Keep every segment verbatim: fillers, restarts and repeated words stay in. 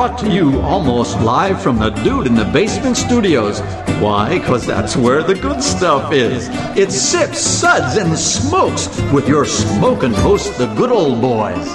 brought to you almost live from the Dude in the Basement studios. Why? Because that's where the good stuff is. It's Sips, Suds, and Smokes with your smoking host, the Good Old Boys.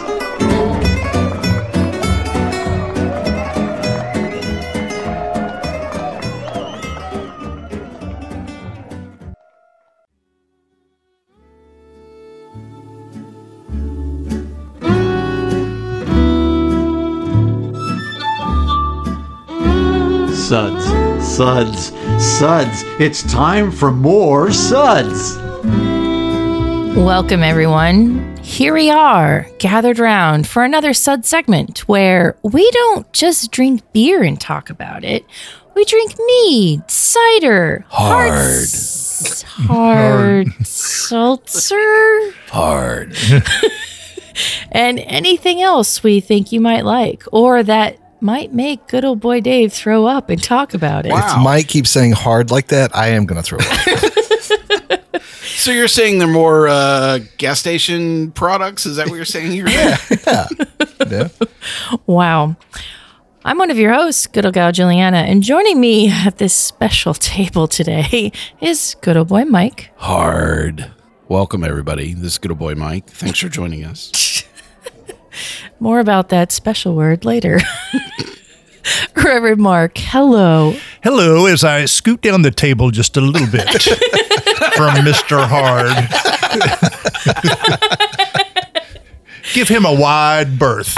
Suds, Suds, Suds. It's time for more Suds. Welcome, everyone. Here we are, gathered round for another Sud segment where we don't just drink beer and talk about it. We drink mead, cider, hard, hard, s- hard seltzer, hard, and anything else we think you might like or that might make good old boy Dave throw up and talk about it. Wow. If Mike keeps saying hard like that, I am going to throw up. So you're saying they're more uh, gas station products? Is that what you're saying here? Yeah. yeah. yeah. Wow. I'm one of your hosts, good old gal Juliana, and joining me at this special table today is good old boy Mike. Hard. Welcome, everybody. This is good old boy Mike. Thanks for joining us. More about that special word later. Reverend Mark, hello. Hello, as I scoot down the table just a little bit from Mister Hard. Give him a wide berth.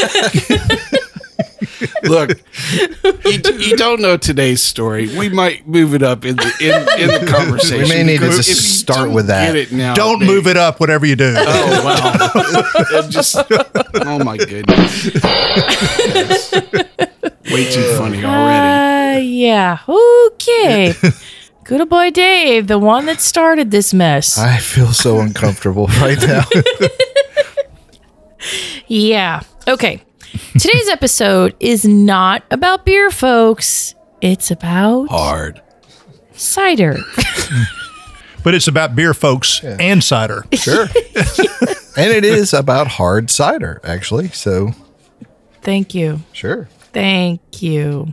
Look, you, you don't know today's story. We might move it up in the in, in the conversation. We may need to because just if you start don't with that. Get it now, Don't they- move it up, whatever you do. Oh wow! It just oh my goodness, That's way too funny already. Uh, yeah, okay. Good old boy Dave, the one that started this mess. I feel so uncomfortable right now. Yeah, okay. Today's episode is not about beer, folks. It's about Hard. cider. But it's about beer, folks, Yeah. and cider. Sure. And it is about hard cider, actually. So, Thank you. sure. Thank you.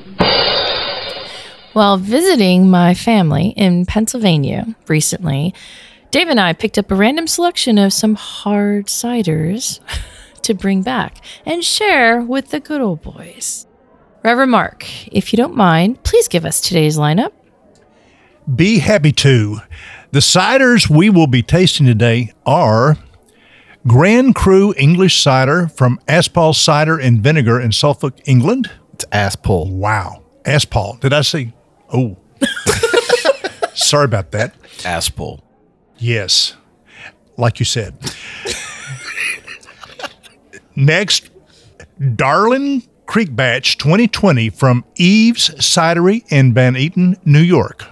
While visiting my family in Pennsylvania recently, Dave and I picked up a random selection of some hard ciders to bring back and share with the good old boys. Reverend Mark, if you don't mind, please give us today's lineup. Be happy to. The ciders we will be tasting today are Grand Cru English cider from Aspall Cider and Vinegar in Suffolk, England. It's ass pull. Wow. Aspall. Did I say? Oh. Sorry about that. Ass pull. Yes. Like you said. Next, Darling Creek Batch twenty twenty from Eve's Cidery in Van Eaton, New York.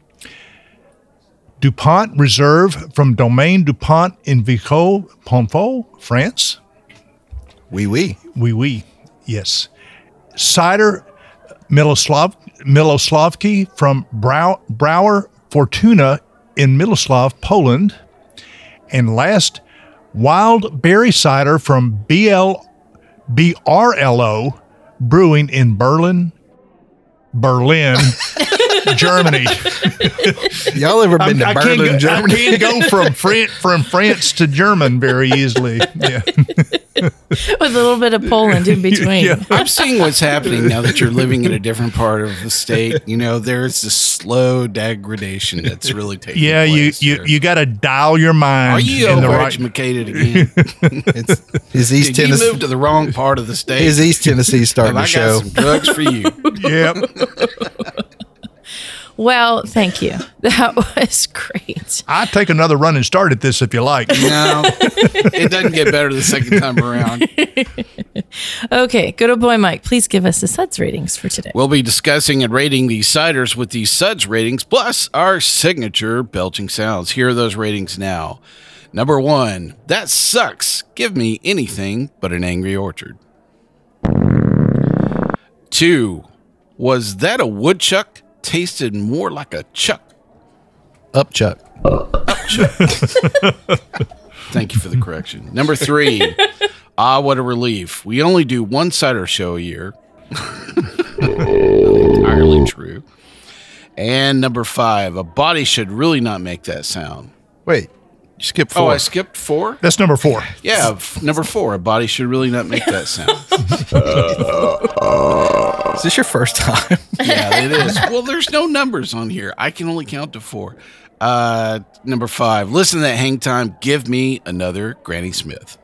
DuPont Reserve from Domaine DuPont in Vico, Ponfol, France. Wee wee. Oui, oui. Yes. Cider Miloslav, Miloslavki from Brau, Brauer Fortuna in Miloslav, Poland. And last, Wild Berry Cider from B L, B R L O Brewing in Berlin, Berlin, Germany. Y'all ever been to I Berlin, can't go, Germany? I can't go from France, from France to German very easily. Yeah. With a little bit of Poland in between. Yeah. I'm seeing what's happening now that you're living in a different part of the state. You know, there's this slow degradation that's really taking Yeah, you place. you, there. you got to dial your mind Are you in the right. overeducated again? It's, his East Did you Tennessee. move to the wrong part of the state? His East Tennessee starting and to I got show. some drugs for you. Yep. Well, thank you. That was great. I'd take another run and start at this if you like. No, it doesn't get better the second time around. Okay, good old boy Mike, please give us the Suds ratings for today. We'll be discussing and rating these ciders with these Suds ratings, plus our signature belching sounds. Here are those ratings now. Number one, that sucks. Give me anything but an Angry Orchard. Two, was that a woodchuck? Tasted more like a chuck. Up, Chuck. Thank you for the correction. Number three, ah, what a relief. We only do one cider show a year. Entirely true. And number five, a body should really not make that sound. Wait, you skipped Oh, four. I skipped four? That's number four. Yeah, f- number four, a body should really not make that sound. Is this your first time? Yeah, it is. Well, there's no numbers on here. I can only count to four. Uh, number five, listen to that hang time. Give me another Granny Smith.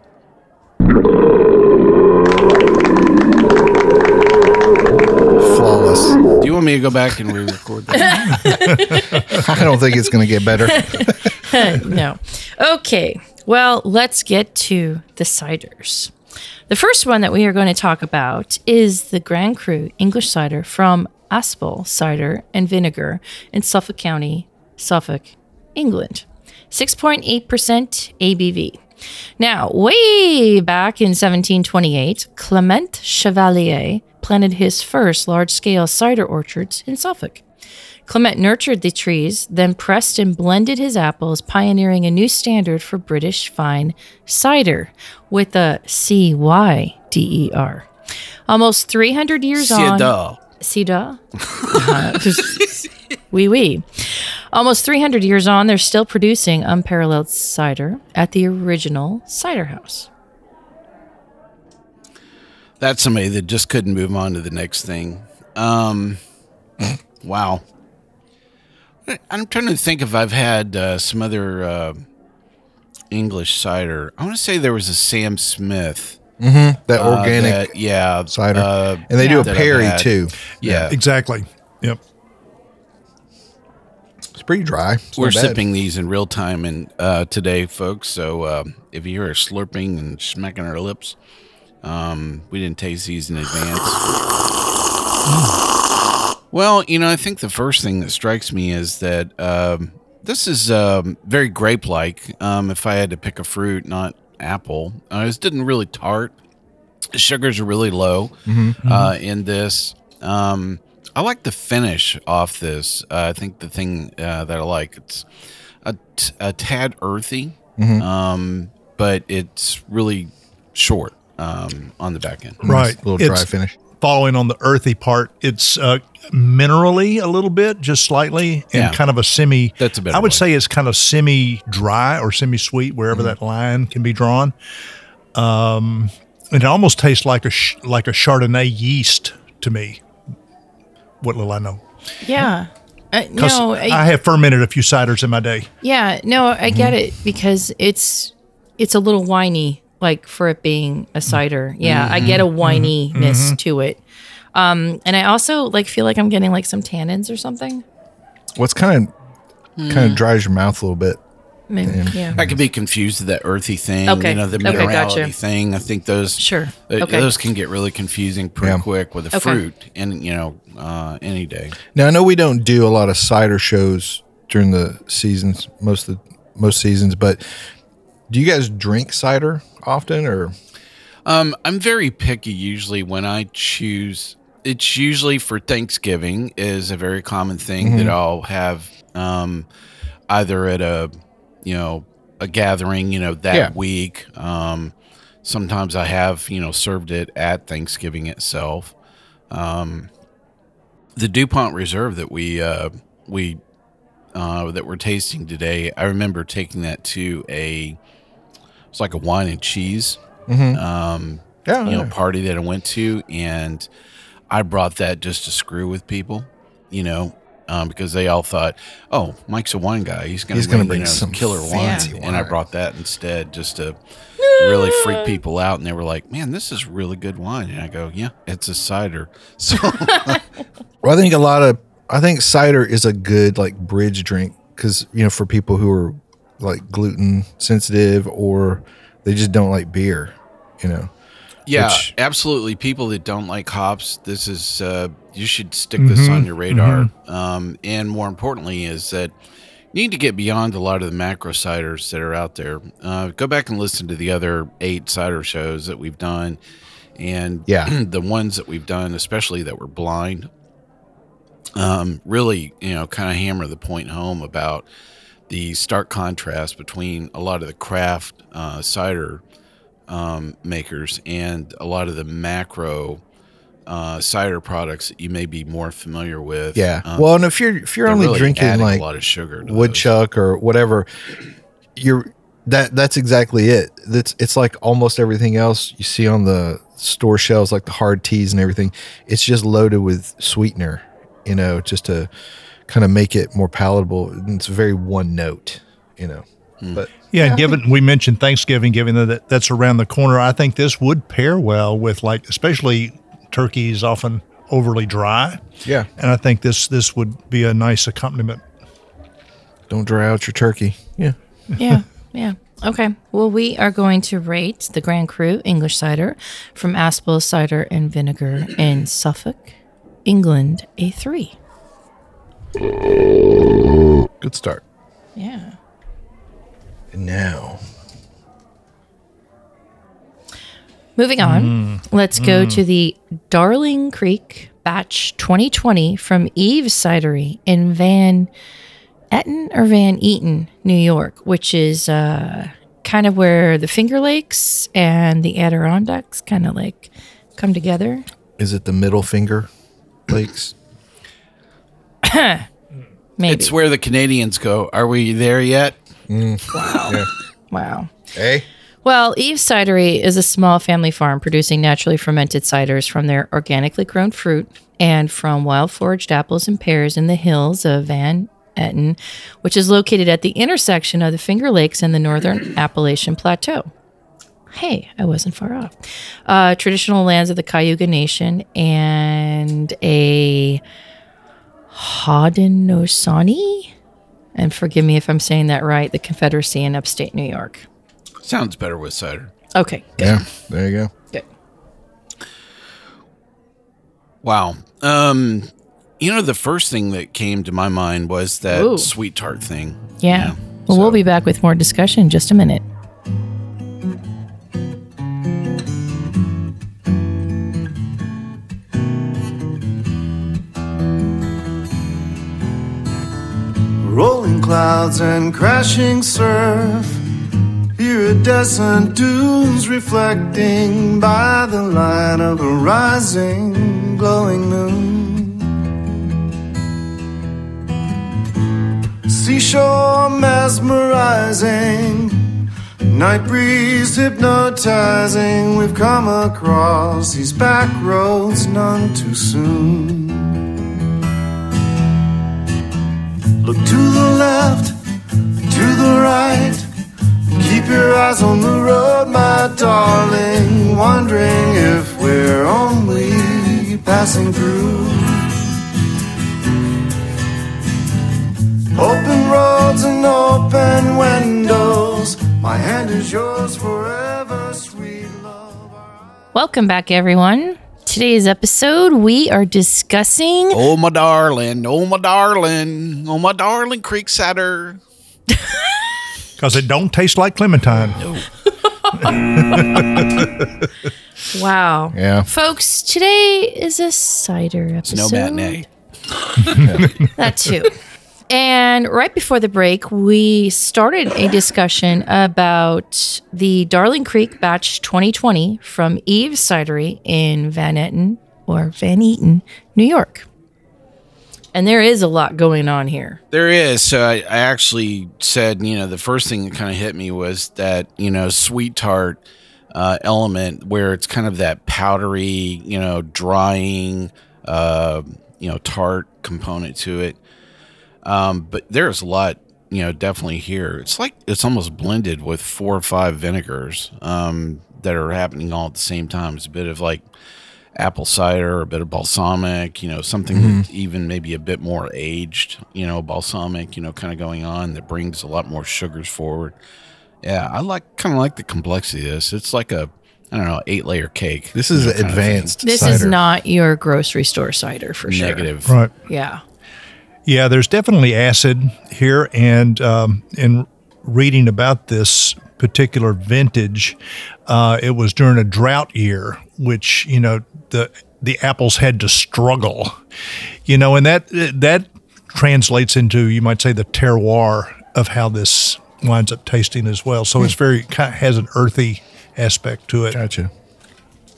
Flawless. Do you want me to go back and re-record that? I don't think it's going to get better. No. Okay. Well, let's get to the ciders. The first one that we are going to talk about is the Grand Cru English cider from Aspel Cider and Vinegar in Suffolk County, Suffolk, England. six point eight percent A B V. Now, way back in seventeen twenty-eight, Clement Chevalier planted his first large-scale cider orchards in Suffolk. Clement nurtured the trees, then pressed and blended his apples, pioneering a new standard for British fine cider with a C Y D E R. Almost three hundred years on... Cider. Cider? Uh, Oui, oui. Almost three hundred years on, they're still producing unparalleled cider at the original cider house. That's somebody that just couldn't move on to the next thing. Um, wow. I'm trying to think if I've had uh, some other uh, English cider. I want to say there was a Sam Smith. That uh, organic that- yeah. cider. uh, and they do a that I've Perry, had. too. Yeah. Exactly. Yep. It's pretty dry. It's We're not bad. sipping these in real time and uh, today, folks. So um, if you hear us slurping and smacking our lips, um, we didn't taste these in advance. Well, you know, I think the first thing that strikes me is that um, this is um, very grape-like. Um, if I had to pick a fruit, not apple, uh, it didn't really tart. The sugars are really low uh, in this. Um, I like the finish off this. Uh, I think the thing uh, that I like, it's a, t- a tad earthy, um, but it's really short um, on the back end. Right. A little dry It's finish. Following on the earthy part, it's uh, minerally a little bit, just slightly, and Yeah. kind of a semi. That's a better I would way. say it's kind of semi-dry or semi-sweet, wherever that line can be drawn. Um, it almost tastes like a sh- like a Chardonnay yeast to me. What little I know, Yeah. Uh, because no, I, I, have fermented a few ciders in my day. yeah, no, I get it because it's it's a little winey, like for it being a cider. Yeah, I get a wininess to it. Um, and I also like feel like I'm getting like some tannins or something. What's kind of kind of dries your mouth a little bit. Maybe, yeah. I could be confused with that earthy thing, Okay. you know, the Okay, minerality gotcha. thing. I think those Sure. uh, Okay. those can get really confusing pretty Yeah. quick with a Okay. fruit, and you know, uh, any day. Now I know we don't do a lot of cider shows during the seasons, most of the, most seasons, but do you guys drink cider often, or Um, I'm very picky usually when I choose. It's usually for Thanksgiving is a very common thing that I'll have um, either at a, you know, a gathering, you know, that Yeah. week. Um, sometimes I have, you know, served it at Thanksgiving itself. Um, the DuPont Reserve that we uh, we uh, that we're tasting today, I remember taking that to a it's like a wine and cheese um, yeah, you know yeah. party that I went to, and I brought that just to screw with people, you know. Um, because they all thought, oh, Mike's a wine guy. He's going He's to gonna bring, bring you know, some some killer wine. fancy And I wine. brought that instead just to really freak people out. And they were like, man, this is really good wine. And I go, yeah, it's a cider. So Well, I think a lot of I think cider is a good like bridge drink because you know for people who are like gluten sensitive or they just don't like beer, you know. yeah, Which- absolutely. People that don't like hops, this is, uh, you should stick this on your radar. Um, and more importantly is that you need to get beyond a lot of the macro ciders that are out there. Uh, go back and listen to the other eight cider shows that we've done. And Yeah. the ones that we've done, especially that were blind, um, really, you know, kind of hammer the point home about the stark contrast between a lot of the craft uh, cider um, makers and a lot of the macro uh, cider products that you may be more familiar with. Yeah. Um, well, and if you're if you're they're only really drinking adding like a lot of sugar, to woodchuck or whatever, you're that that's exactly it. That's it's like almost everything else you see on the store shelves, like the hard teas and everything. It's just loaded with sweetener, you know, just to kind of make it more palatable. And it's very one note, you know. Mm. But Yeah, and given we mentioned Thanksgiving, given that that's around the corner, I think this would pair well with, like, especially turkey is often overly dry. yeah, And I think this this would be a nice accompaniment. don't dry out your turkey. Yeah. Yeah, yeah. Okay. Well, we are going to rate the Grand Cru English cider from Aspel Cider and Vinegar in Suffolk, England, a three. Good start. Yeah. And now, Moving on, let's go to the Darling Creek Batch twenty twenty from Eve's Cidery in Van Etten or Van Eaton, New York, which is uh, kind of where the Finger Lakes and the Adirondacks kind of like come together. is it the Middle Finger Lakes? Maybe. It's where the Canadians go. Are we there yet? Yeah. Wow. Hey. Well, Eve's Cidery is a small family farm producing naturally fermented ciders from their organically grown fruit and from wild foraged apples and pears in the hills of Van Etten, which is located at the intersection of the Finger Lakes and the Northern Appalachian Plateau. Hey, I wasn't far off. Uh, traditional lands of the Cayuga Nation and a Haudenosaunee, and forgive me if I'm saying that right, the Confederacy in upstate New York. Sounds better with cider. Okay, good. Yeah. There you go. Good. Wow. Um, you know, the first thing that came to my mind was that Ooh. sweet tart thing. Yeah. Well, so- we'll be back with more discussion in just a minute. Rolling clouds and crashing surf. Iridescent dunes reflecting by the light of a rising, glowing moon. Seashore mesmerizing, night breeze hypnotizing. We've come across these back roads none too soon. Look to the left, to the right. Keep your eyes on the road, my darling. Wondering if we're only passing through. Open roads and open windows. My hand is yours forever, sweet love. Welcome back, everyone. Today's episode, we are discussing. Oh, my darling. Oh, my darling. Oh, my darling creek cider. Because it don't taste like Clementine. Wow. Yeah. Folks, today is a cider It's episode. no matinee. That too. And right before the break, we started a discussion about the Darling Creek Batch twenty twenty from Eve's Cidery in Van Etten or Van Eaton, New York. And there is a lot going on here. There is. So I, I actually said, you know, the first thing that kind of hit me was that, you know, sweet tart uh, element where it's kind of that powdery, you know, drying, uh, you know, tart component to it. Um, but there's a lot, you know, definitely here. It's like it's almost blended with four or five vinegars um, that are happening all at the same time. It's a bit of like apple cider, a bit of balsamic, you know, something Mm-hmm. that's even maybe a bit more aged, you know, balsamic, you know, kind of going on that brings a lot more sugars forward. Yeah, I like kind of like the complexity of this. It's like a, I don't know, eight layer cake. This is you know, kind of thing. advanced. This cider. is not your grocery store cider for sure. Negative. Right. Yeah. Yeah, there's definitely acid here. And um, in reading about this particular vintage, uh, it was during a drought year, which, you know, the the apples had to struggle, you know, and that that translates into, you might say, the terroir of how this winds up tasting as well. So it's very kind of has an earthy aspect to it. Gotcha.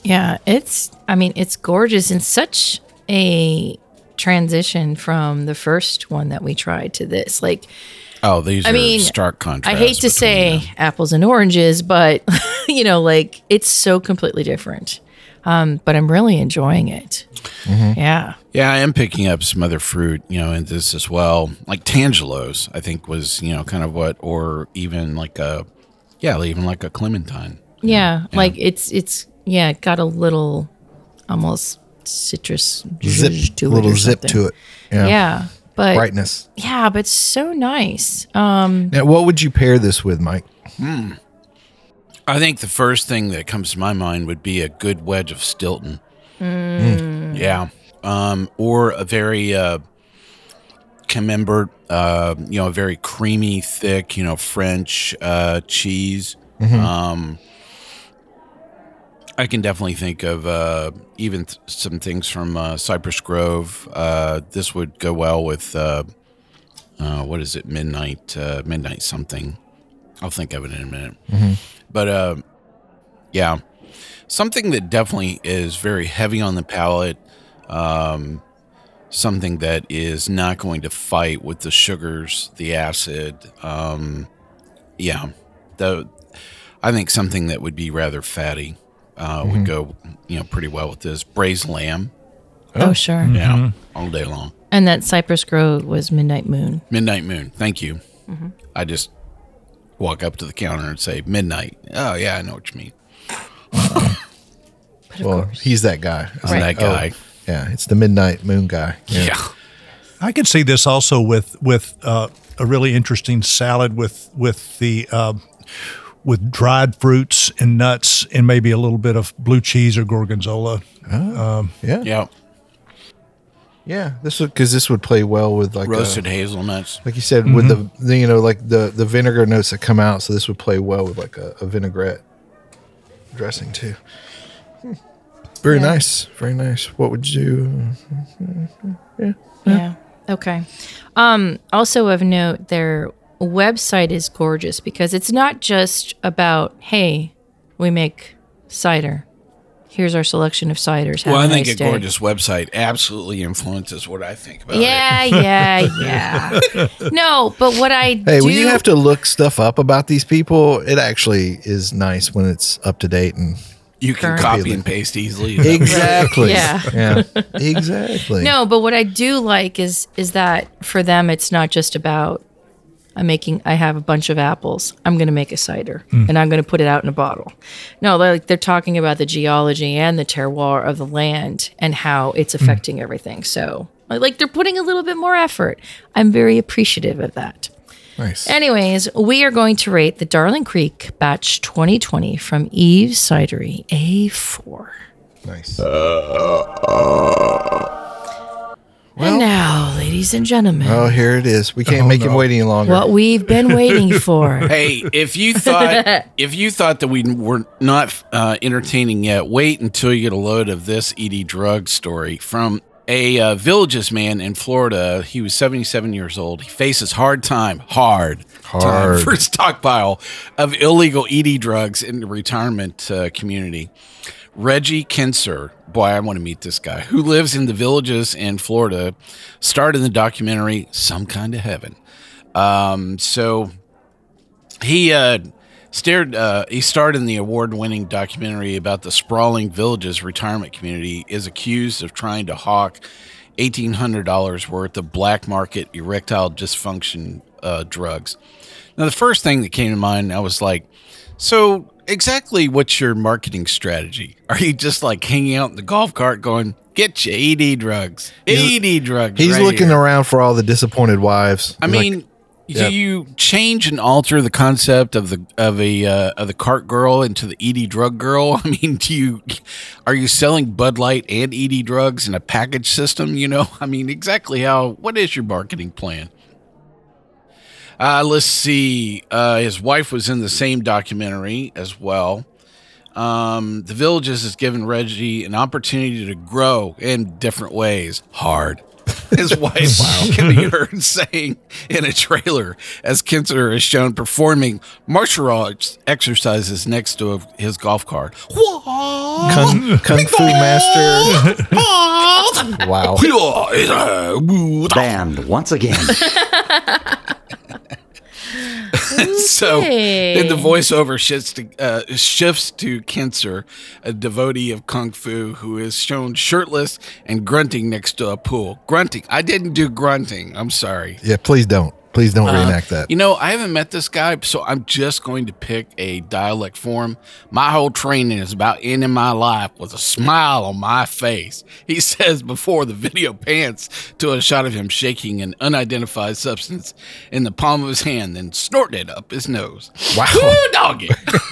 Yeah, it's, I mean, it's gorgeous and such a transition from the first one that we tried to this. Like, Oh, these I are mean, stark contrasts. I hate to between say them. apples and oranges, but, you know, like, it's so completely different. Um, but I'm really enjoying it. Yeah. Yeah, I am picking up some other fruit, you know, in this as well. Like Tangelos, I think was, you know, kind of what, or even like a, yeah, even like a clementine. Yeah. Like, it's, it's, yeah, it got a little almost citrus Zip, zhuzh to it. little or zip something. to it. Yeah. Yeah. But, Brightness. yeah, but so nice. Um, Now, what would you pair this with, Mike? I think the first thing that comes to my mind would be a good wedge of Stilton. Mm. Yeah. Um, or a very uh, camembert, uh, you know, a very creamy, thick, you know, French uh, cheese. Um, I can definitely think of uh, even th- some things from uh, Cypress Grove. Uh, this would go well with, uh, uh, what is it, Midnight, uh, Midnight something. I'll think of it in a minute. But, uh, yeah, something that definitely is very heavy on the palate, um, something that is not going to fight with the sugars, the acid. Um, yeah, the I think something that would be rather fatty uh, would go, you know, pretty well with this. Braised lamb, oh, sure. yeah, all day long. And that Cypress Grove was Midnight Moon. Midnight Moon, thank you. I just walk up to the counter and say, Midnight. Oh, yeah, I know what you mean. Well, he's that guy. I'm Right. that guy. Yeah, it's the Midnight Moon guy. Yeah. I could see this also with with uh, a really interesting salad with with the uh, with dried fruits and nuts and maybe a little bit of blue cheese or gorgonzola. Yeah. Yeah. Yeah. This would, because this would play well with like Roasted A, hazelnuts. like you said, with the, the, you know, like the, the vinegar notes that come out. So this would play well with like a, a vinaigrette dressing too. Hmm. Very nice. Very nice. What would you? Yeah. Okay. Um, also of note, their website is gorgeous because it's not just about, hey, we make cider. Here's our selection of ciders. Have Well, a I think nice a day. gorgeous website absolutely influences what I think about it. Yeah, yeah, yeah. No, but what I Hey, do, when you have to look stuff up about these people, it actually is nice when it's up to date and You can Current. copy and paste easily. exactly. Yeah. Yeah. Exactly. No, but what I do like is is that for them it's not just about I'm making I have a bunch of apples. I'm going to make a cider and I'm going to put it out in a bottle. No, they're like they're talking about the geology and the terroir of the land and how it's affecting everything. So, like they're putting a little bit more effort. I'm very appreciative of that. Nice. Anyways, we are going to rate the Darling Creek Batch twenty twenty from Eve's Cidery A four. Nice. And now, ladies and gentlemen, Oh, here it is. We can't make him wait any longer. what we've been waiting for. Hey, if you thought if you thought that we were not uh, entertaining yet, wait until you get a load of this Edie Drug story from a uh, Villages man in Florida. He was seventy-seven years old. He faces hard time, hard, Hard. time for stockpile of illegal Edie drugs in the retirement uh, community. Reggie Kinser, boy, I want to meet this guy, who lives in the Villages in Florida, starred in the documentary Some Kind of Heaven. Um, so he uh, stared. Uh, he starred in the award-winning documentary about the sprawling Villages retirement community. Is accused of trying to hawk eighteen hundred dollars worth of black market erectile dysfunction uh, drugs. Now, the first thing that came to mind, I was like, so exactly what's your marketing strategy? Are you just like hanging out in the golf cart going, get your E D drugs, E D drugs? He's right looking here. around for all the disappointed wives. I He's like, mean, yeah. do you change and alter the concept of the of a uh, of the cart girl into the E D drug girl? I mean, do you are you selling Bud Light and E D drugs in a package system? You know, I mean, exactly how. What is your marketing plan? Uh, let's see. Uh, his wife was in the same documentary as well. Um, the Villages has given Reggie an opportunity to grow in different ways. Hard. His wife can be heard saying in a trailer as Kinzer is shown performing martial arts exercises next to his golf cart. Kung, Kung Fu Master. Wow. Banned once again. So then the voiceover shifts to, uh, shifts to Kinzer, a devotee of Kung Fu who is shown shirtless and grunting next to a pool. Grunting. I didn't do grunting. I'm sorry. Yeah, please don't. Please don't reenact that. You know, I haven't met this guy, so I'm just going to pick a dialect for him. My whole training is about ending my life with a smile on my face. He says before the video pans to a shot of him shaking an unidentified substance in the palm of his hand, then snorting it up his nose. Wow. Woo, doggy.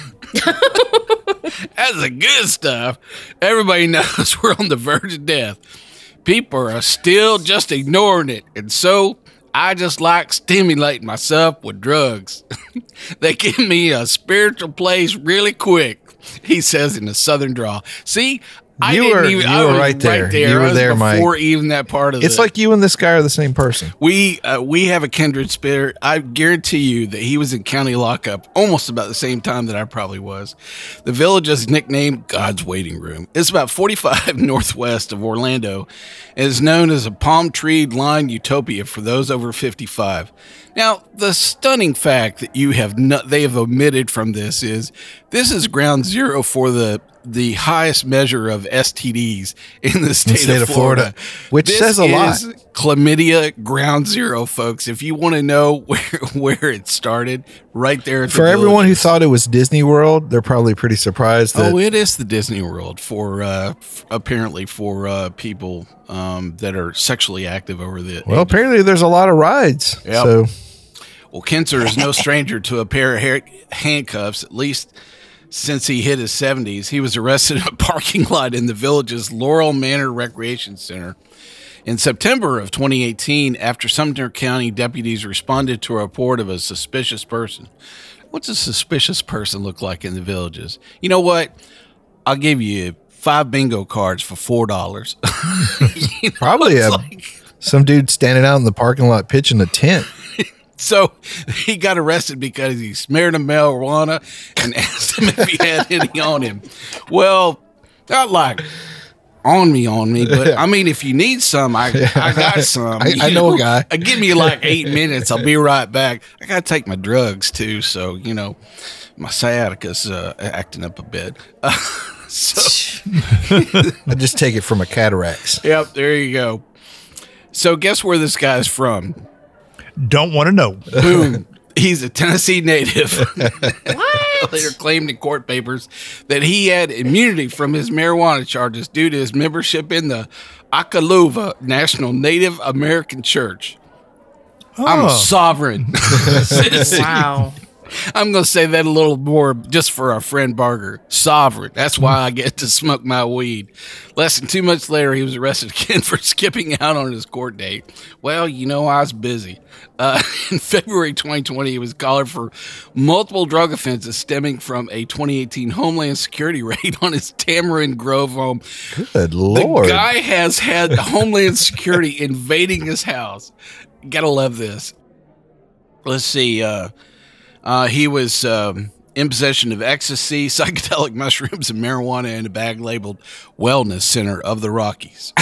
That's the good stuff. Everybody knows we're on the verge of death. People are still just ignoring it, and so I just like stimulating myself with drugs. They give me a spiritual place really quick, he says in a southern drawl. See, I You didn't were- even. you I were was right there. You I were was there, Mike. before even that part of It's it. like you and this guy are the same person. We uh, we have a kindred spirit. I guarantee you that he was in county lockup almost about the same time that I probably was. The village is nicknamed God's Waiting Room. It's about forty-five northwest of Orlando and is known as a palm tree lined utopia for those over fifty-five. Now, the stunning fact that you have not, they have omitted from this is this is ground zero for the the highest measure of S T Ds in the state, state of of Florida, Florida, which This says a lot. is Chlamydia ground zero, folks. If you want to know where where it started, right there. At the For everyone who villages. thought it was Disney World, they're probably pretty surprised that Oh, it is the Disney World for uh, f- apparently for uh, people um, that are sexually active over the. well, apparently there's a lot of rides. Yep. So Well, Kinzer is no stranger to a pair of hair- handcuffs, at least since he hit his seventies. He was arrested in a parking lot in the village's Laurel Manor Recreation Center in September of twenty eighteen after Sumter County deputies responded to a report of a suspicious person. What's a suspicious person look like in the villages? You know what? I'll give you five bingo cards for four dollars. You know, probably it's a, like- some dude standing out in the parking lot pitching a tent. So he got arrested because he smeared a marijuana and asked him if he had any on him. Well, not like on me, on me, but I mean, if you need some, I I got some. I- you I know a guy. Uh, Give me like eight minutes. I'll be right back. I got to take my drugs too. So, you know, my sciatica's uh, acting up a bit. Uh, so, I just take it from a cataracts. yep, there you go. So guess where this guy's from? Don't want to know. Boom. He's a Tennessee native. What? Later claimed in court papers that he had immunity from his marijuana charges due to his membership in the Akaluva National Native American Church. I'm Oh. a sovereign. Wow. I'm going to say that a little more just for our friend Barger. Sovereign. That's why I get to smoke my weed. Less than two months later, he was arrested again for skipping out on his court date. Well, you know, I was busy. Uh, in February twenty twenty, he was collared for multiple drug offenses stemming from a twenty eighteen Homeland Security raid on his Tamarind Grove home. Good Lord. The guy has had Homeland Security invading his house. Gotta love this. Let's see. Uh, uh, he was um, in possession of ecstasy, psychedelic mushrooms, and marijuana in a bag labeled Wellness Center of the Rockies.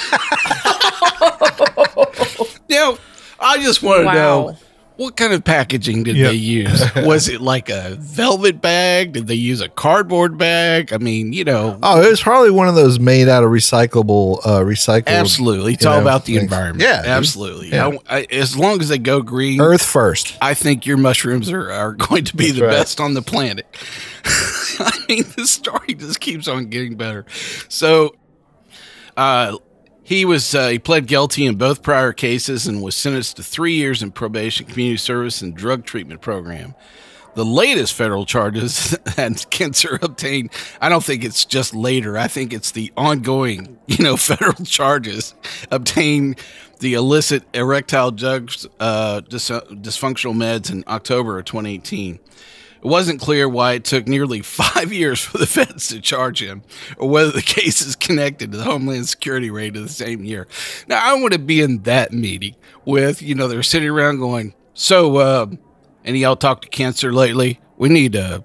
Now, I just want to Wow. know, what kind of packaging did Yep. they use? Was it like a velvet bag? Did they use a cardboard bag? I mean, you know, Oh, it was probably one of those made out of recyclable, uh, recycled. absolutely. It's you all know, about the things. environment. Yeah, dude. absolutely. Yeah. I- I- as long as they go green, Earth first. I think your mushrooms are, are going to be That's the right. best on the planet. I mean, this story just keeps on getting better. So, uh, he was uh, he pled guilty in both prior cases and was sentenced to three years in probation, community service, and drug treatment program. The latest federal charges that Kinzer obtained, I don't think it's just later. I think it's the ongoing, you know, federal charges obtained the illicit erectile drugs, uh, dis- dysfunctional meds in October of twenty eighteen. It wasn't clear why it took nearly five years for the feds to charge him, or whether the case is connected to the Homeland Security raid of the same year. Now, I want to be in that meeting with, you know, they're sitting around going, so, uh, any of y'all talked to cancer lately? We need a...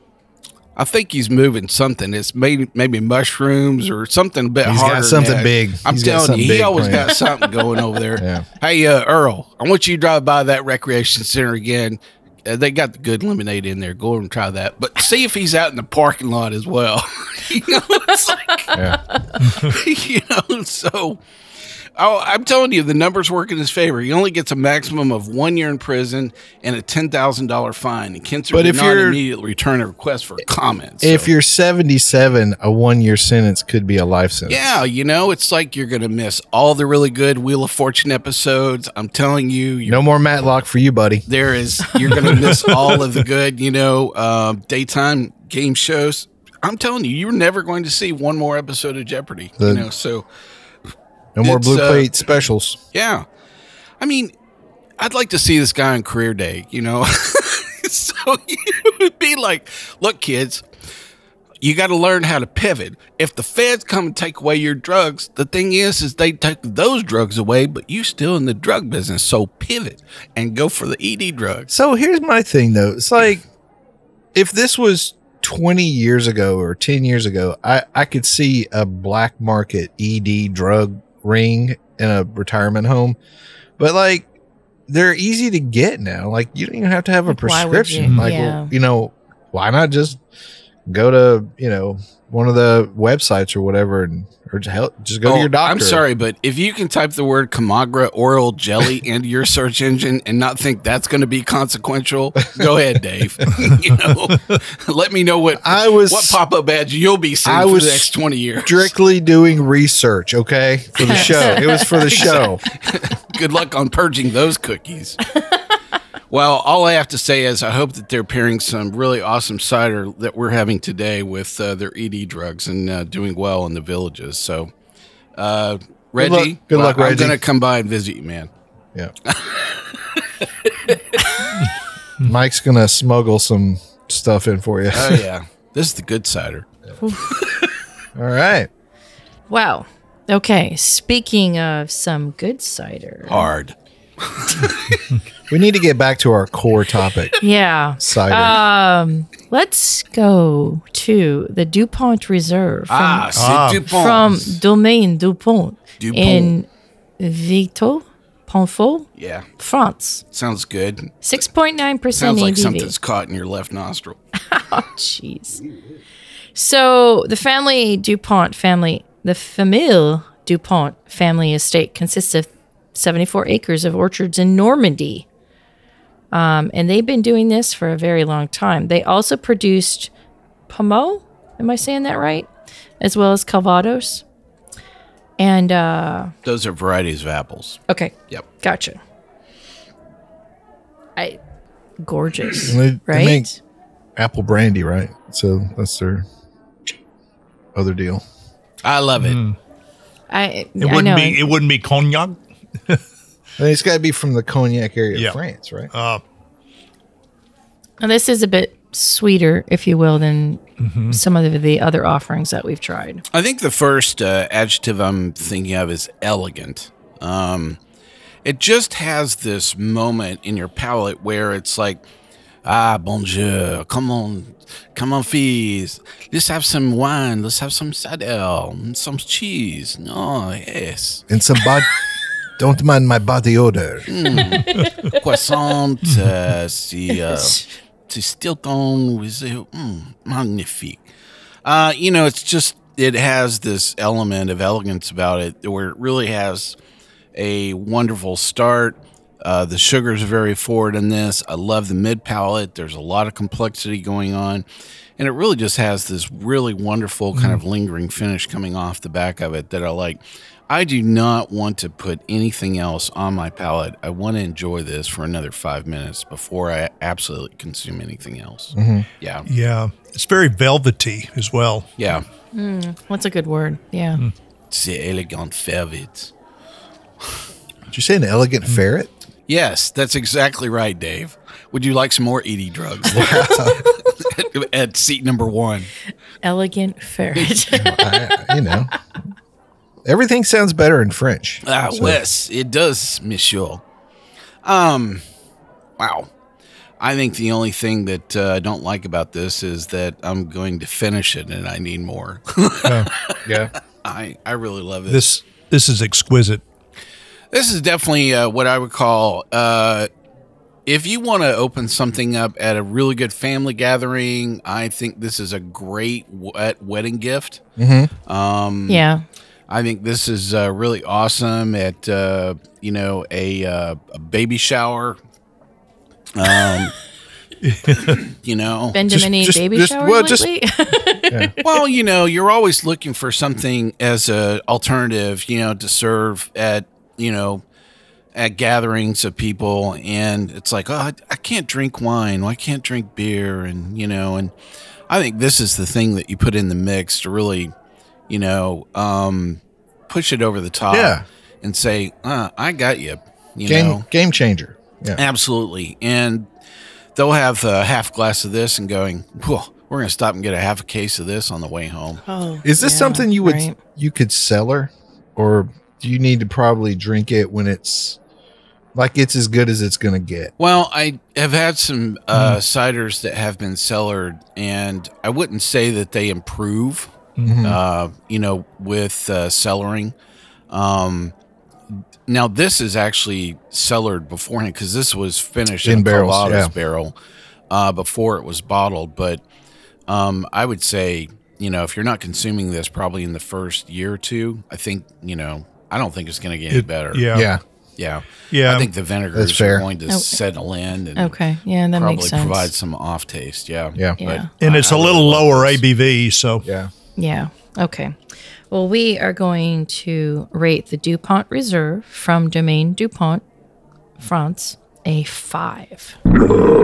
I think he's moving something. It's maybe maybe mushrooms or something a bit He's harder. got something than that. big. I'm He's got telling something you, he big always planned. got something going over there. Yeah. Hey, uh, Earl, I want you to drive by that recreation center again. Uh, they got the good lemonade in there. Go over and try that. But see if he's out in the parking lot as well. you know, it's like, Yeah. you know, so... Oh, I'm telling you, the numbers work in his favor. He only gets a maximum of one year in prison and a ten thousand dollars fine. And Kinzer But did if not you're- immediately return a request for comment. If so- you're seventy-seven, a one-year sentence could be a life sentence. Yeah, you know, it's like you're going to miss all the really good Wheel of Fortune episodes. I'm telling you, you're, No more Matlock for you, buddy. there is, you're going to miss all of the good, you know, um, daytime game shows. I'm telling you, you're never going to see one more episode of Jeopardy, The- you know, so... No more It's, blue uh, plate specials. Yeah. I mean, I'd like to see this guy on career day, you know? So it would be like, look, kids, you got to learn how to pivot. If the feds come and take away your drugs, the thing is, is they take those drugs away, but you still in the drug business. So pivot and go for the E D drugs. So here's my thing, though. It's like, if this was twenty years ago or ten years ago, I, I could see a black market E D drug ring in a retirement home. But, like, they're easy to get now. Like, you don't even have to have a Like, why would prescription. you? Like, Yeah. well, you know, why not just go to, you know, one of the websites or whatever and or just, help, just go Oh, to your doctor. I'm sorry, but if you can type the word Comagra oral jelly into your search engine and not think that's going to be consequential, go ahead, Dave. you know, let me know what I was- what pop up ads you'll be seeing I for was the next twenty years. Strictly doing research, okay, for the show. It was for the show. Good luck on purging those cookies. Well, all I have to say is I hope that they're pairing some really awesome cider that we're having today with uh, their E D drugs and uh, doing well in the villages. So, uh, Reggie, luck- good luck, I'm Reggie. going to come by and visit you, man. Yeah. Mike's gonna smuggle some stuff in for you. Oh, yeah. This is the good cider. All right. Wow. Okay. Speaking of some good cider. Hard. We need to get back to our core topic, Yeah. cider. Um, let's go to the DuPont Reserve from, Ah, c'est Ah. Dupont. from Domaine DuPont, Dupont. in Vito, Ponfo, Yeah, France. sounds good. six point nine percent Sounds like A B V. something's caught in your left nostril. Jeez. So the family DuPont family, the Famille DuPont family estate consists of seventy-four acres of orchards in Normandy. Um, and they've been doing this for a very long time. They also produced Pommeau, am I saying that right? As well as Calvados. And, uh, Those are varieties of apples. okay, Yep. gotcha. I, gorgeous, They- they right? make- Apple brandy, right? So that's their other deal. I love it. I, It I wouldn't know. be. It wouldn't be cognac. And it's got to be from the Cognac area Yeah. of France, right? Uh, And this is a bit sweeter, if you will, than some of the, the other offerings that we've tried. I think the first uh, adjective I'm thinking of is elegant. Um, it just has this moment in your palate where it's like, ah, bonjour, come on, come on, filles, let's have some wine, let's have some cider, some cheese. No, yes, And some bod. Don't mind my body odor. croissant, uh, c'est, uh, c'est Stilton with uh, mm, magnifique. Uh, you know, it's just, it has this element of elegance about it where it really has a wonderful start. Uh, the sugars are very forward in this. I love the mid palate. There's a lot of complexity going on. And it really just has this really wonderful kind of lingering finish coming off the back of it that I like. I do not want to put anything else on my palate. I want to enjoy this for another five minutes before I absolutely consume anything else. Yeah. yeah, it's very velvety as well. Yeah. What's a good word? Yeah. C'est élégant fervite. Did you say an elegant ferret? Yes, that's exactly right, Dave. Would you like some more E D drugs? at, at seat number one. Elegant ferret. I, you know, everything sounds better in French. Ah, So- yes, it does, monsieur. Um, wow. I think the only thing that uh, I don't like about this is that I'm going to finish it and I need more. Yeah. I, I really love it. This this is exquisite. This is definitely uh, what I would call, uh, if you want to open something up at a really good family gathering, I think this is a great wet wedding gift. Um, Yeah. I think this is uh, really awesome at, uh, you know, a, uh, a baby shower. Um, you know, Been to Just- many just- baby just- showers well, just- lately? well, you know, you're always looking for something as a alternative, you know, to serve at, you know, at gatherings of people. And it's like, oh, I, I can't drink wine. Well, I can't drink beer. And, you know, and I think this is the thing that you put in the mix to really, you know, um, push it over the top Yeah. and say, uh, I got you, you Game know. game changer. Yeah. Absolutely. And they'll have a half glass of this and going, whoa, we're going to stop and get a half a case of this on the way home. Oh, Is this yeah, something you would right. you could cellar, or do you need to probably drink it when it's like it's as good as it's going to get? Well, I have had some uh, ciders that have been cellared, and I wouldn't say that they improve, uh, you know, with uh, cellaring. Um, now, this is actually cellared beforehand because this was finished in, In a barrels, Coladas yeah. barrel uh, before it was bottled. But um, I would say, you know, if you're not consuming this probably in the first year or two, I think, you know, I don't think it's going to get any It- better. Yeah. Yeah. Yeah. Yeah. I think the vinegars That's fair. are going to Oh. settle in and Okay. Yeah, that probably makes sense. provide some off taste. Yeah. Yeah. Yeah. And I- it's I a really little love lower this. A B V, so Yeah. Yeah. Okay. Well, we are going to rate the DuPont Reserve from Domaine DuPont, France, a five. And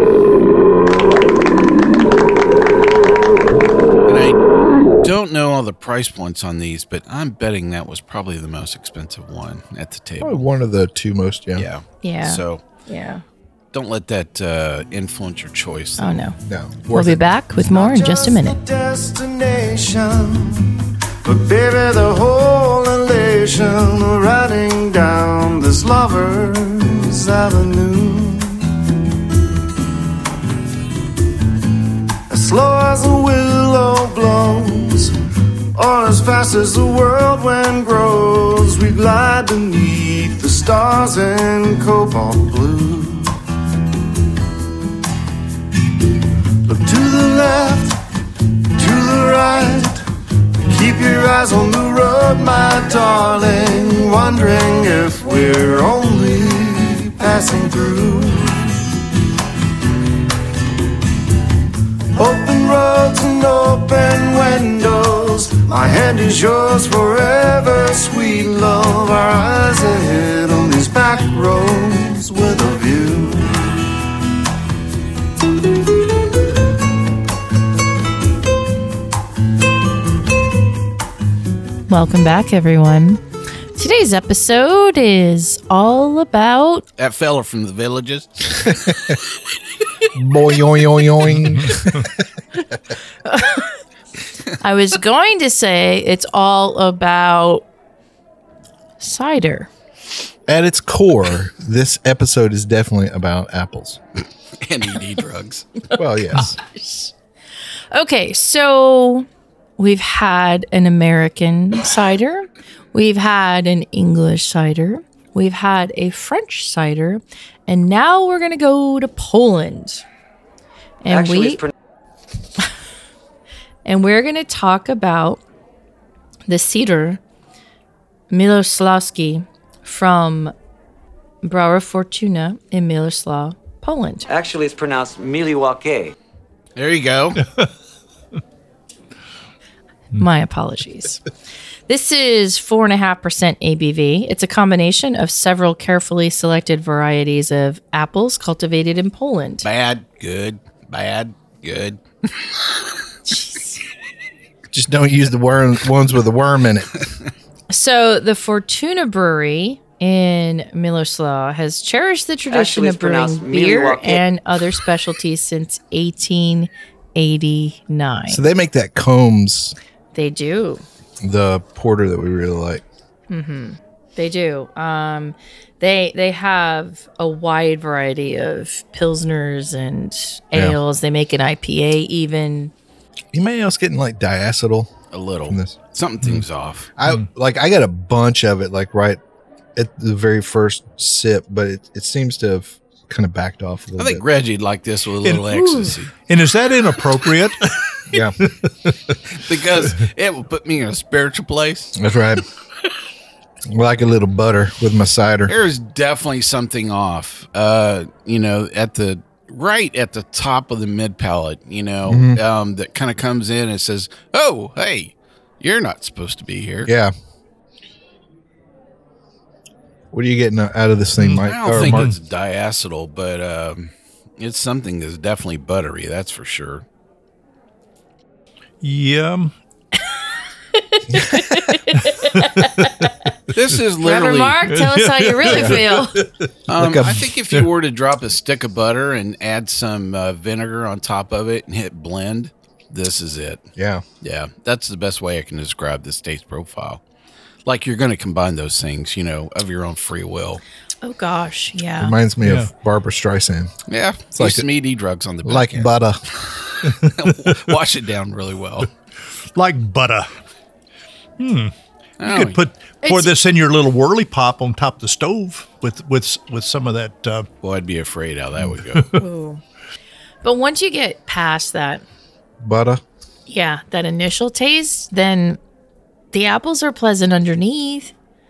I don't know all the price points on these, but I'm betting that was probably the most expensive one at the table. Probably one of the two most. Yeah. Yeah. Yeah. So Yeah. don't let that uh, influence your choice. Oh, no. No. We'll be back with more in just a minute. the destination, but baby, the whole elation of riding down this lover's avenue. As slow as a willow blows, or as fast as the world wind grows, we glide beneath the stars in cobalt blue. Look to the left, to the right. Keep your eyes on the road, my darling, wondering if we're only passing through. Open roads and open windows, my hand is yours forever, sweet love. Our eyes ahead on these back roads with a view. Welcome back, everyone. Today's episode is all about That fella from the Villages. Boing, yoing, yoing. I was going to say it's all about cider. At its core, this episode is definitely about apples. and E D drugs. Well, yes. Okay, so we've had an American cider, we've had an English cider, we've had a French cider, and now we're going to go to Poland. And Actually, we it's pron- and we're going to talk about the cider Miloslavski from Brauer Fortuna in Miloslav, Poland. actually, it's pronounced Miliwaukee. There you go. My apologies. This is four and a half percent A B V. It's a combination of several carefully selected varieties of apples cultivated in Poland. Bad, good, bad, good. Just don't use the worm, ones with the worm in it. So the Fortuna Brewery in Miloslav has cherished the tradition Actually, of it's pronounced brewing beer Milwaukee. and other specialties since eighteen eighty-nine. So they make that Combs, They do. the porter that we really like. They do. Um, they they have a wide variety of pilsners and Yeah. ales. They make an I P A even. Anybody else getting like diacetyl? A little. From this? Something things off. I like I got a bunch of it like right at the very first sip, but it, it seems to have kind of backed off a I little think bit. Reggie'd like this with a little ecstasy And is that inappropriate? Yeah, because it will put me in a spiritual place. that's right. Like a little butter with my cider. There's definitely something off. Uh, you know, at the right at the top of the mid palate, you know, um, that kind of comes in and says, "Oh, hey, you're not supposed to be here." Yeah. What are you getting out of this thing, Mike? I don't Or think Mark? it's diacetyl, but um, it's something that's definitely buttery. That's for sure. Yeah. This is Reverend literally. Mark, tell us how you really feel. Um, Like a- I think if you were to drop a stick of butter and add some uh, vinegar on top of it and hit blend, this is it. Yeah. Yeah, that's the best way I can describe this taste profile. Like you're going to combine those things, you know, of your own free will. Oh gosh, yeah. Reminds me Yeah. of Barbara Streisand. Yeah, like like the- some E D drugs on the back Like end. butter. Wash it down really well. Like butter. You Oh, could put pour It's- this in your little whirly pop on top of the stove with with with some of that. Uh, Boy, I'd be afraid how that would go. Ooh. But once you get past that, Butter. yeah, that initial taste, then the apples are pleasant underneath.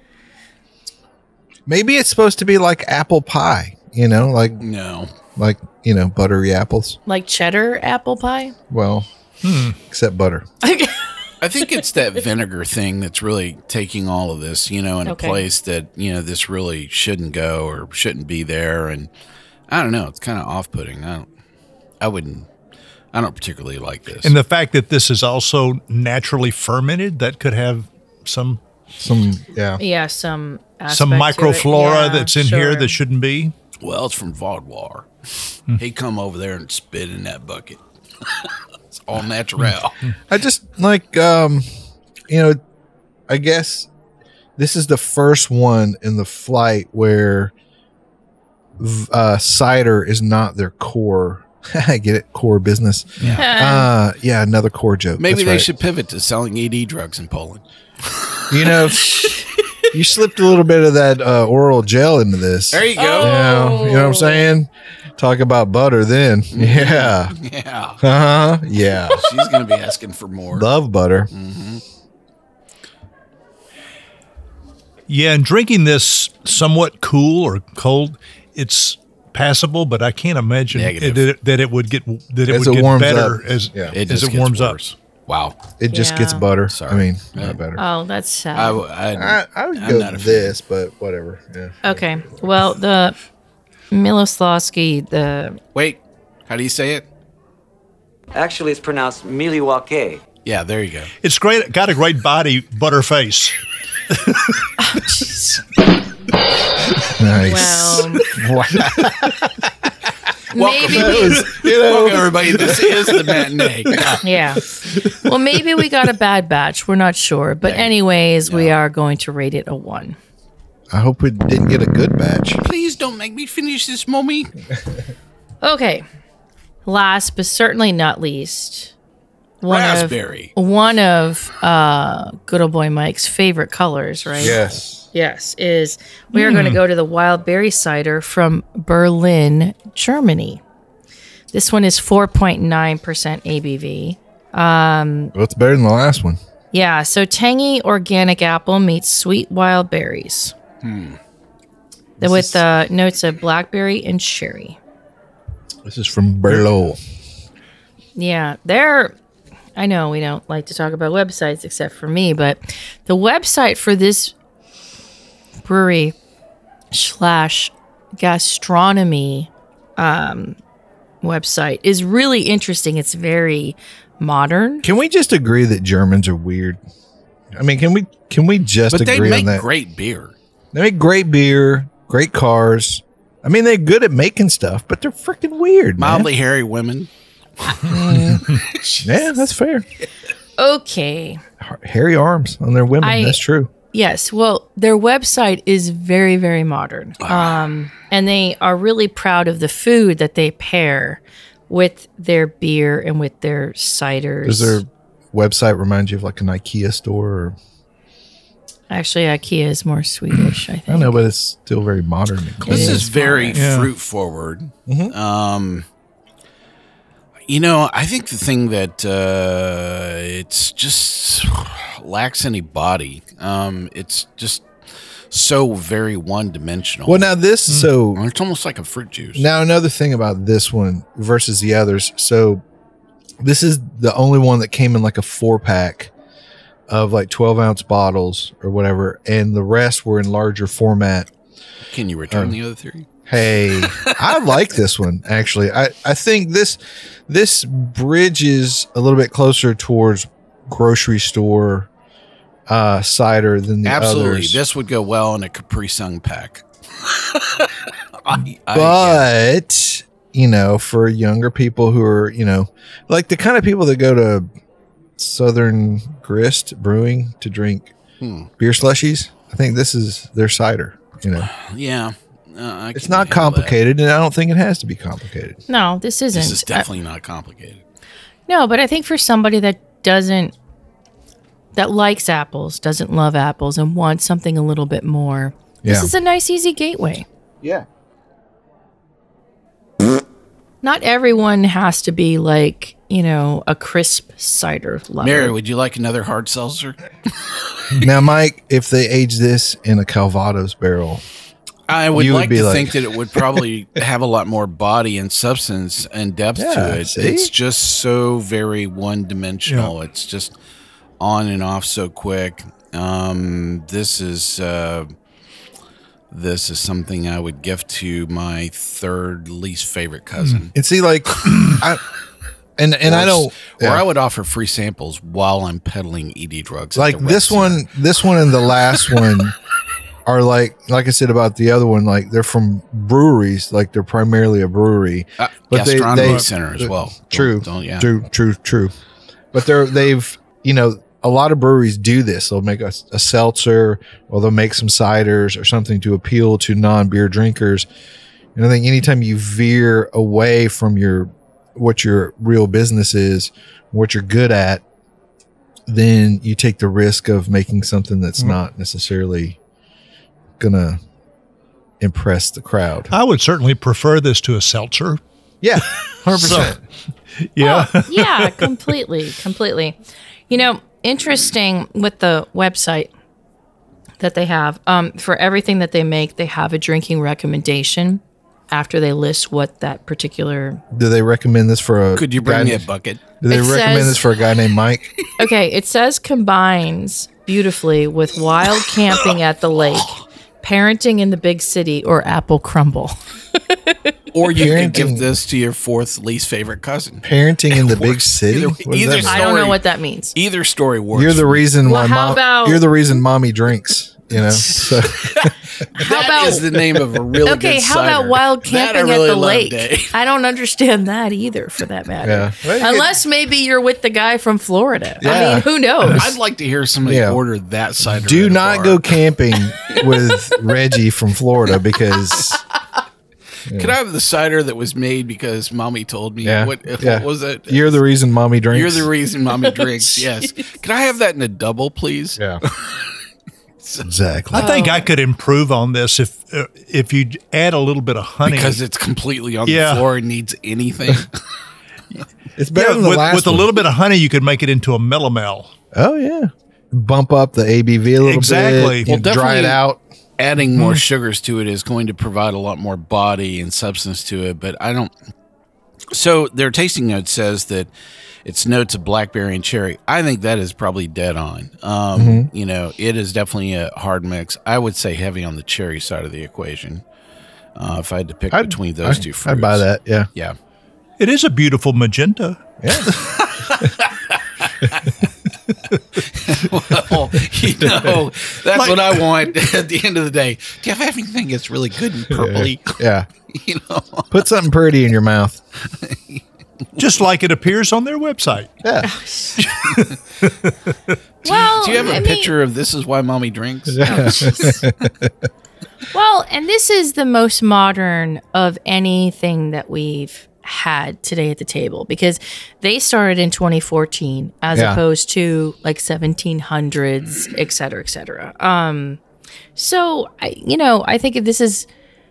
Maybe it's supposed to be like apple pie, you know, like No. like, you know, buttery apples. Like cheddar apple pie. Well, except butter. I think it's that vinegar thing that's really taking all of this, you know, in Okay. a place that, you know, this really shouldn't go or shouldn't be there. And I don't know. It's kind of off putting. I don't, I wouldn't, I don't particularly like this. and the fact that this is also naturally fermented, that could have some Some, yeah. Yeah, some some aspect to it. microflora Yeah, that's in here sure. that shouldn't be. well, it's from Vaudoir. He come over there and spit in that bucket. It's all natural. I just like, um, you know, I guess this is the first one in the flight where v- uh, cider is not their core. I get it, core business. Uh, yeah, another core joke. Maybe That's they right. should pivot to selling E D drugs in Poland. You know, you slipped a little bit of that uh, oral gel into this. There you go. Yeah, you know what I'm saying? Talk about butter then. Yeah. Yeah. Uh-huh. Yeah. She's going to be asking for more. Love butter. Yeah, and drinking this somewhat cool or cold, it's passable, but I can't imagine Negative. it, that it would get that it As would it get warms better up. as Yeah. It as just it gets warms worse. Wow. It just Yeah. gets butter. Sorry. I mean, Yeah. not better. Oh, that's sad. I, w- I, I, I would I'm go not a with fan. this, but whatever. Yeah. Okay. Well, the Miloslavsky, the Wait, how do you say it? Actually, it's pronounced Milwaukee. Yeah, there you go. up. It's great. Got a great body, butter face. Nice. well, Welcome, maybe we, You know, welcome everybody. This is the matinee. yeah. Well, maybe we got a bad batch. We're not sure, but anyways, we are going to rate it a one. I hope we didn't get a good batch. Please don't make me finish this, mommy. Okay. Last but certainly not least, one Raspberry. of one of uh, good old boy Mike's favorite colors, right? Yes. Yes, is we are going to go to the wild berry cider from Berlin, Germany. This one is four point nine percent A B V. Well, it's better than the last one. Yeah, so tangy organic apple meets sweet wild berries. The- With uh, notes of blackberry and sherry. This is from Berlo. Yeah, they're. I know we don't like to talk about websites except for me, but the website for this brewery slash gastronomy um, website is really interesting. It's very modern. Can we just agree that Germans are weird? I mean, can we can we just But they agree make on that? great beer. They make great beer, great cars. I mean, they're good at making stuff, but they're freaking weird, man. Mildly hairy women. Yeah, that's fair. Okay. Hairy arms on their women. I- that's true. Yes. Well, their website is very, very modern. Um, and they are really proud of the food that they pair with their beer and with their ciders. Does their website remind you of like an IKEA store? Or, Actually, IKEA is more Swedish, I think. I don't know, but it's still very modern and clean. This It is is very Yeah. fruit forward. Mhm. Um, you know, I think the thing that uh, it's just lacks any body. Um, it's just so very one dimensional. Well, now this, so It's almost like a fruit juice. now another thing about this one versus the others. So this is the only one that came in like a four pack of like twelve ounce bottles or whatever. And the rest were in larger format. Can you Uh, return the other three? Hey, I like this one actually. I, I think this this bridges a little bit closer towards grocery store uh, cider than the Absolutely. others. This would go well in a Capri Sun pack. I, I, but you know, for younger people who are, you know, like the kind of people that go to Southern Grist Brewing to drink Hmm. beer slushies, I think this is their cider. You know, yeah. Uh, I it's can not handle that. complicated, and I don't think it has to be complicated. No, this isn't. This is Uh, definitely not complicated. no, but I think for somebody that doesn't, that likes apples, doesn't love apples, and wants something a little bit more, this Yeah. is a nice, easy gateway. Yeah. Not everyone has to be like, you know, a crisp cider lover. Mary, would you like another hard seltzer? Now, Mike, if they age this in a Calvados barrel, I would You would like be to like- think that it would probably have a lot more body and substance and depth Yeah, to it. see? It's just so very one dimensional. It's just on and off so quick. Um, this is uh, this is something I would gift to my third least favorite cousin. and see, like, I and and I Or don't s- Or yeah. I would offer free samples while I'm peddling E D drugs. at like the rec this center. one. This one and the last one are like, like I said about the other one, like they're from breweries, like they're primarily a brewery. Uh, but they- gastronomy they- center as well. True, Don't, don't- yeah. true, true, true. But they're they've you know a lot of breweries do this. They'll make a, a seltzer, or they'll make some ciders or something to appeal to non-beer drinkers. And I think anytime you veer away from your what your real business is, what you're good at, then you take the risk of making something that's not necessarily gonna impress the crowd. I would certainly prefer this to a seltzer. Yeah, hundred percent. Yeah. Oh, yeah, completely, completely. You know, interesting with the website that they have. Um, for everything that they make, they have a drinking recommendation after they list what that particular. Do they recommend this for a? Could you guy bring me a named- bucket? Do they It recommend says- this for a guy named Mike? Okay, it says combines beautifully with wild camping at the lake, parenting in the big city, or apple crumble. Or you could give Parenting. this to your fourth least favorite cousin. Parenting in the big Works. city. Either- What does either that mean? I don't know Story. what that means. Either story works. You're the for me. reason Well, why how mom. about- You're the reason mommy drinks. You know. So, How That about is the name of a really okay? good How about cider. wild That I camping really at the love, lake? Dave. I don't understand that either, for that matter. yeah. Well, you could- Unless maybe you're with the guy from Florida. I Yeah. mean, who knows? I'd like to hear somebody Yeah. order that cider. do at a not bar. go camping with Reggie from Florida because Could I have the cider that was made because mommy told me? yeah, What, yeah. what was it? You're the reason mommy drinks. You're the reason mommy drinks. Yes. Could I have that in a double, please? Yeah. Exactly. I think I could improve on this if uh, if you add a little bit of honey. Because it's completely on Yeah. the floor and needs anything. It's better Yeah, than the with, last with a one. little bit of honey, you could make it into a melomel. Oh yeah. Bump up the A B V a little Exactly. bit. Well, you dry it definitely- out. Adding more sugars to it is going to provide a lot more body and substance to it, but I don't. So their tasting note says that it's notes of blackberry and cherry. I think that is probably dead on. Um, You know, it is definitely a hard mix. I would say heavy on the cherry side of the equation. Uh, if I had to pick I'd- between those I'd- two fruits, I'd buy that. Yeah. Yeah. It is a beautiful magenta. Yeah. Well, you know, that's Like- what I want at the end of the day. Do you have anything that's really good and purpley? Yeah. You know, Put something pretty in your mouth. Just like it appears on their website. Yeah. Well, do you have a I mean- picture of this is why mommy drinks? Well, and this is the most modern of anything that we've had today at the table because they started in twenty fourteen as Yeah. opposed to like seventeen hundreds, et cetera, et cetera. Um, so, I, you know, I think if this is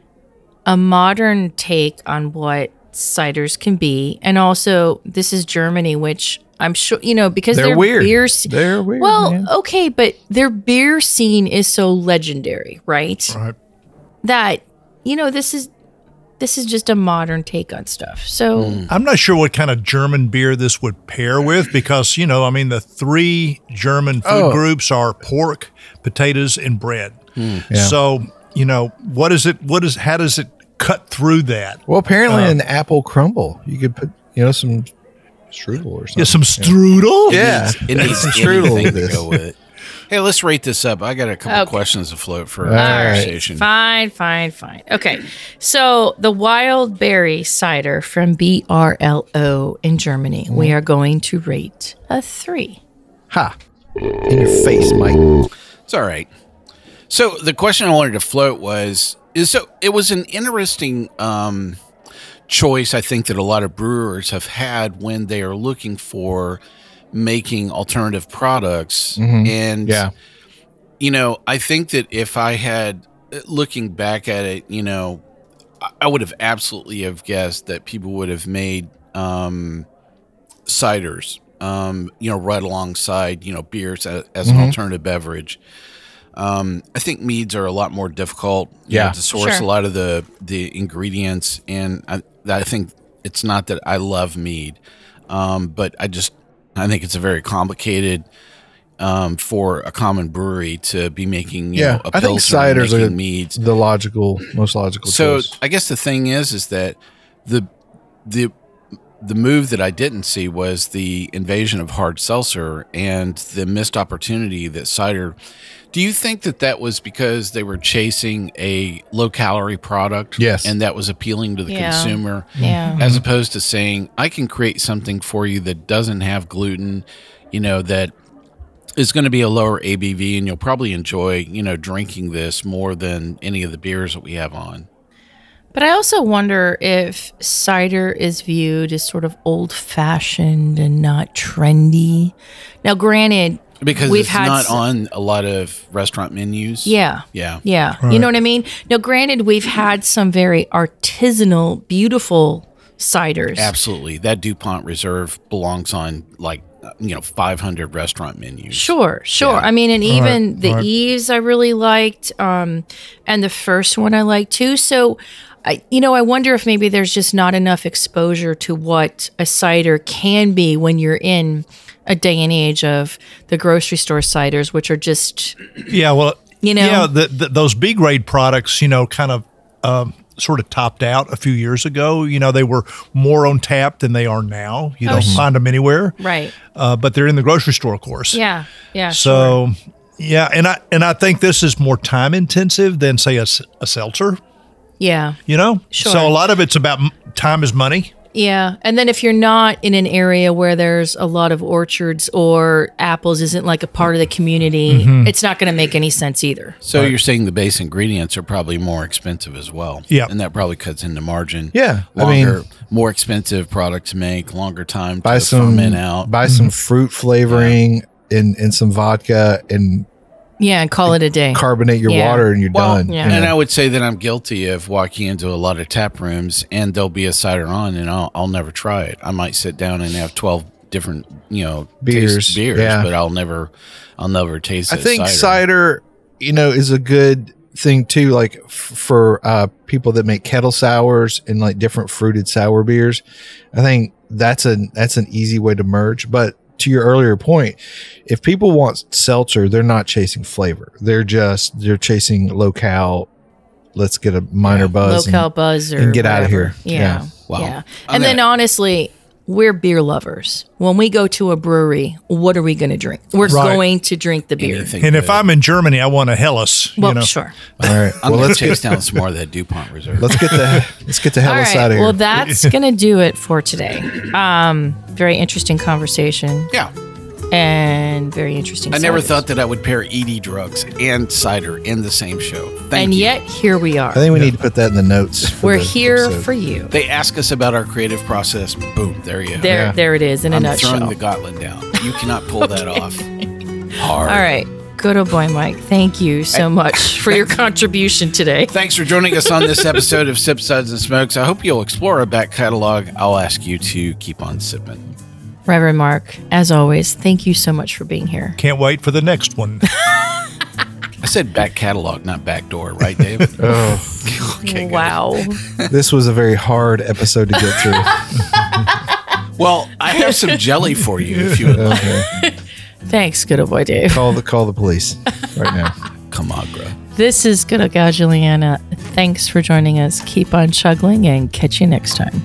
a modern take on what ciders can be, and also this is Germany, which I'm sure, you know, because They're their weird. beer sc- They're weird, Well, man. okay, but their beer scene is so legendary, right? Right. That, you know, this is this is just a modern take on stuff. So I'm not sure what kind of German beer this would pair with because, you know, I mean, the three German food Oh. groups are pork, potatoes, and bread. Yeah. So, you know, what is it? What is, how does it cut through that? Well, apparently an apple crumble. You could put, you know, some strudel or something. Yeah, some strudel? Yeah. It needs Some strudel anything with to this. go with it. Hey, let's rate this up. I got a couple Okay. questions afloat for All our right. conversation. fine, fine, fine. Okay. So the wild berry cider from B R L O in Germany, we are going to rate a three. Ha. In your face, Mike. It's all right. So the question I wanted to float was is so it was an interesting um, choice I think that a lot of brewers have had when they are looking for making alternative products and Yeah. you know, I think that if I had looking back at it, you know, I- I would have absolutely have guessed that people would have made um, ciders, um, you know, right alongside, you know, beers as, as an alternative beverage. Um, I think meads are a lot more difficult you Yeah. know, to source Sure. a lot of the, the ingredients. And I, I think it's not that I love mead, um, but I just, I think it's a very complicated um, for a common brewery to be making, you Yeah. know, a I think pilsner and ciders making are meads. the logical, most logical So choice. I guess the thing is, is that the the the move that I didn't see was the invasion of hard seltzer and the missed opportunity that cider. Do you think that that was because they were chasing a low calorie product? Yes. and that was appealing to the Yeah. consumer, Yeah. as opposed to saying, I can create something for you that doesn't have gluten, you know, that is going to be a lower A B V, and you'll probably enjoy, you know, drinking this more than any of the beers that we have on. But I also wonder if cider is viewed as sort of old fashioned and not trendy. Now, granted, Because we've it's had not s- on a lot of restaurant menus. Yeah. Yeah. Yeah. You know what I mean? Now, granted, we've had some very artisanal, beautiful ciders. Absolutely. That DuPont Reserve belongs on like, uh, you know, five hundred restaurant menus. Sure, sure. Yeah. I mean, and even Right, the right. Eves I really liked, um, and the first one I liked too. So, I, you know, I wonder if maybe there's just not enough exposure to what a cider can be when you're in a day and age of the grocery store ciders, which are just Yeah, well, You know? yeah, the, the, those B grade products, you know, kind of um, sort of topped out a few years ago. You know, they were more on tap than they are now. You don't sh- find them anywhere, right. uh, but they're in the grocery store, of course. Yeah, yeah. So, yeah, and I and I think this is more time intensive than say a, s- a seltzer. yeah. You know, Sure. so a lot of it's about m- time is money. Yeah. And then if you're not in an area where there's a lot of orchards or apples isn't like a part of the community, Mm-hmm. it's not going to make any sense either. So you're saying the base ingredients are probably more expensive as well. Yeah. And that probably cuts into margin. Yeah, I Longer, mean- more expensive product to make, longer time buy to some, ferment out. buy some fruit flavoring and, and some vodka and Yeah. And call it a day. carbonate your Yeah. water and you're Well, done. yeah. you And know? I would say that I'm guilty of walking into a lot of tap rooms and there'll be a cider on and I'll, I'll never try it. I might sit down and have twelve different, you know, Beers, taste beers, yeah. but I'll never, I'll never taste I it. think cider. you know, is a good thing too. Like f- for uh, people that make kettle sours and like different fruited sour beers, I think that's a that's an easy way to merge. But to your earlier point, if people want seltzer, they're not chasing flavor. They're just they're chasing low-cal. Let's get a minor buzz. and- Low-cal buzz or and get outta whatever. here. Yeah. Yeah. Wow. Yeah. On And then that- honestly, we're beer lovers. When we go to a brewery, what are we going to drink? We're Right. going to drink the beer. Anything And if good. I'm in Germany, I want a Helles. Well, you know? sure. All right. I'm Well, gonna let's chase get down some more of that DuPont Reserve. let's get the let's get the hell All out right. of here. Well, that's going to do it for today. Um, very interesting conversation yeah. and very interesting. I never ciders. thought that I would pair E D drugs and cider in the same show. Thank And you. yet, here we are. I think we need to put that in the notes. for We're the here episode. for you. They ask us about our creative process. Boom, there you go. There, Yeah. there it is in a I'm nutshell. throwing the gauntlet down. You cannot pull that off. Hard. All right. Good old boy, Mike. Thank you so much for your contribution today. Thanks for joining us on this episode of Sip Suds and Smokes. I hope you'll explore our back catalog. I'll ask you to keep on sipping. Reverend Mark, as always, thank you so much for being here. Can't wait for the next one. I said back catalog, not back door, right, Dave? Oh, Okay, good. Wow. this was a very hard episode to get through. Well, I have some jelly for you if you would like. Okay. Thanks, good old boy Dave. Call the call the police right now. Camagra. This is Good Old Gal Juliana. Thanks for joining us. Keep on chuggling and catch you next time.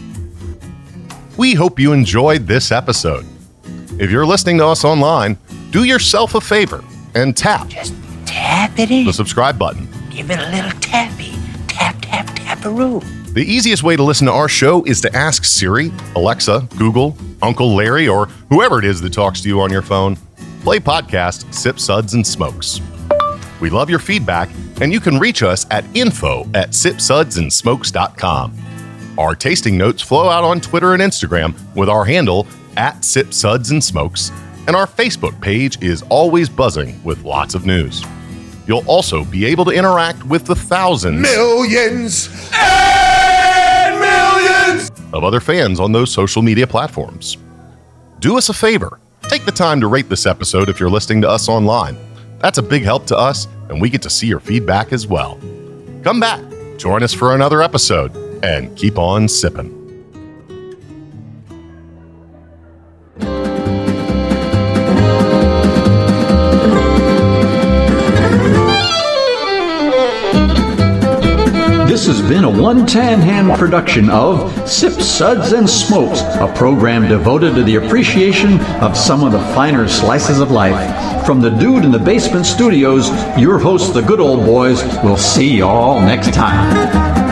We hope you enjoyed this episode. If you're listening to us online, do yourself a favor and tap Tap it in. the subscribe button. Give it a little tappy. Tap, tap, tap-a-roo. The easiest way to listen to our show is to ask Siri, Alexa, Google, Uncle Larry, or whoever it is that talks to you on your phone. Play podcast Sip Suds and Smokes. We love your feedback, and you can reach us at info at sip suds and smokes dot com. Our tasting notes flow out on Twitter and Instagram with our handle at Sip Suds and Smokes, and our Facebook page is always buzzing with lots of news. You'll also be able to interact with the thousands Millions and millions. of other fans on those social media platforms. Do us a favor. Take the time to rate this episode if you're listening to us online. That's a big help to us, and we get to see your feedback as well. Come back, join us for another episode, and keep on sipping. This has been a One Tan Hand production of Sip Suds and Smokes, a program devoted to the appreciation of some of the finer slices of life. From the Dude in the Basement Studios, your hosts, the Good Old Boys, will see you all next time.